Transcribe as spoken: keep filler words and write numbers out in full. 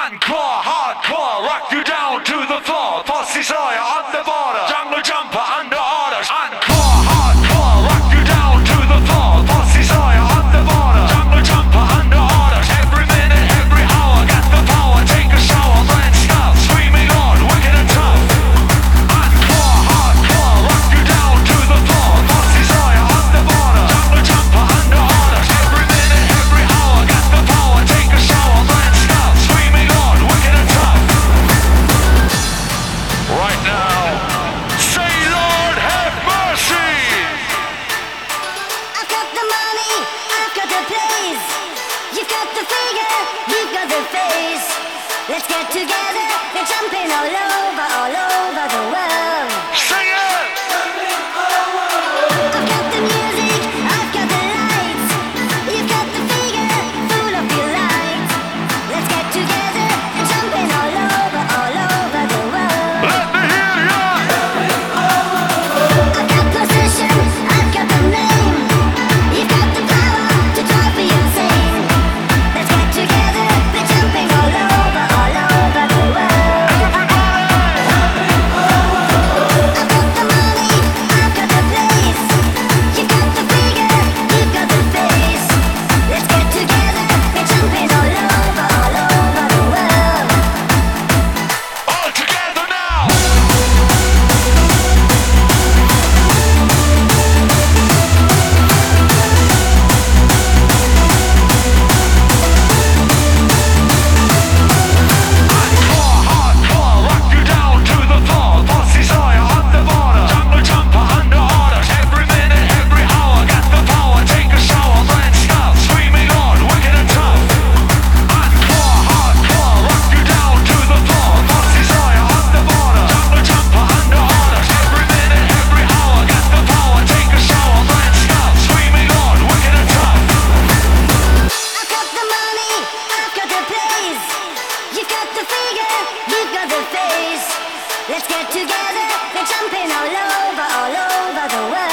Encore, hardcore, rock you down to the floor. Pussy Sawyer on the border, jungle jumper under orders. Encore, hardcore, rock you down to the floor. Pussy Sawyer on the border, jungle jumper under orders. Every minute, every hour, got the power. Take a shower, then stop, screaming on, wicked and tough. Encore, hardcore, rock you down to the floor. Pussy Sawyer on the border, jungle jumper under orders. Every minute, every hour, got the power. Take a shower, then stop, screaming on, wicked and tough. Right now, say Lord have mercy. I've got the money, I've got the place. You've got the figure, you've got the face. Let's get together, we're jumping all over, all over the world. Sing it. I've got the music, I've got the lights. You've got the figure, full of delight. Let's get together, we're jumping all over, all over the world. Let me hear ya. I've got possession, I've got the name. You've got the power to drive me insane. Let's get together, we're jumping all over, all over the world. I've got the money, I've got the place. You've got the figure, you've got the face. Let's get together, we're jumping all over, all over the world. All together now. Hardcore, hardcore, rock you down to the floor. Pussy Sawyer on the border, jungle jumper under orders. Every minute, every hour, got the power. Take a shower, then stop, screaming on, wicked and tough. Hardcore, hardcore, rock you down to the floor. Pussy Sawyer on the border, jungle jumper under orders. Every minute, every hour, got the power. Take a shower, then stop, screaming on, wicked and tough. I've got the money, I've got the place. You've got the figure, you've got the face. Let's get together, we're jumping all over, all over the world.